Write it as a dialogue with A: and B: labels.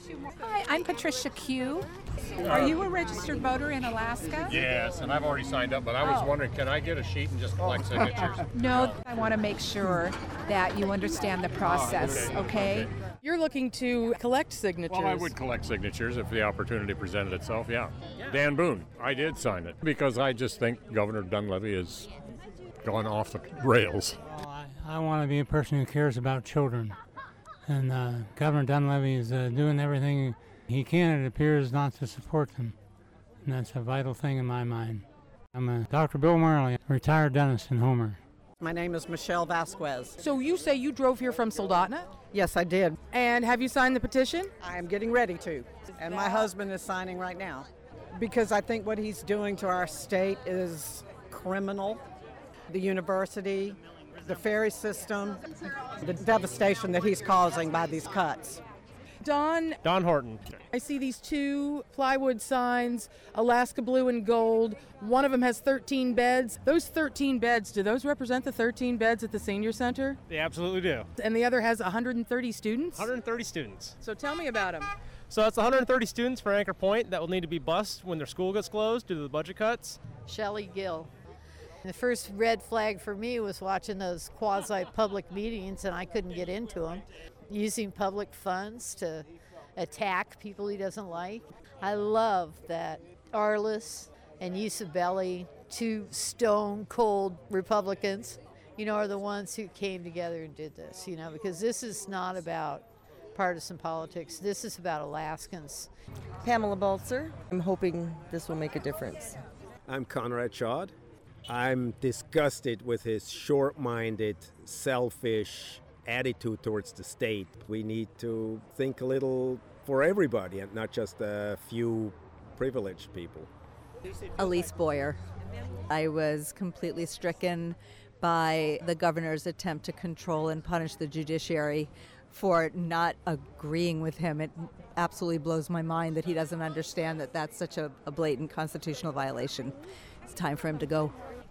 A: Hi, I'm Patricia Q. Are you a registered voter in Alaska?
B: Yes, and I've already signed up, but I was wondering, can I get a sheet and just collect signatures?
A: No, I want to make sure that you understand the process, okay?
C: You're looking to collect signatures.
B: Well, I would collect signatures if the opportunity presented itself, yeah. Dan Boone, I did sign it because I just think Governor Dunleavy has gone off the rails.
D: Well, I want to be a person who cares about children. And Governor Dunleavy is doing everything he can, it appears, not to support them. And that's a vital thing in my mind. I'm Dr. Bill Marley, retired dentist in Homer.
E: My name is Michelle Vasquez.
C: So you say you drove here from Soldotna?
E: Yes, I did.
C: And have you signed the petition?
E: I am getting ready to. And my husband is signing right now. Because I think what he's doing to our state is criminal. The university, the ferry system, the devastation that he's causing by these cuts.
C: Don
F: Horton.
C: I see these two plywood signs, Alaska Blue and Gold. One of them has 13 beds. Those 13 beds, do those represent the 13 beds at the senior center?
F: They absolutely do.
C: And the other has 130 students?
F: 130 students.
C: So tell me about them.
F: So that's 130 students for Anchor Point that will need to be bused when their school gets closed due to the budget cuts.
G: Shelley Gill. The first red flag for me was watching those quasi-public meetings, and I couldn't get into them. Using public funds to attack people he doesn't like. I love that Arliss and Usabelli, two stone-cold Republicans, are the ones who came together and did this, because this is not about partisan politics. This is about Alaskans.
H: Pamela Balzer. I'm hoping this will make a difference.
I: I'm Conrad Schad. I'm disgusted with his short-minded, selfish attitude towards the state. We need to think a little for everybody and not just a few privileged people.
J: Elise Boyer. I was completely stricken by the governor's attempt to control and punish the judiciary for not agreeing with him. It absolutely blows my mind that he doesn't understand that that's such a blatant constitutional violation. It's time for him to go.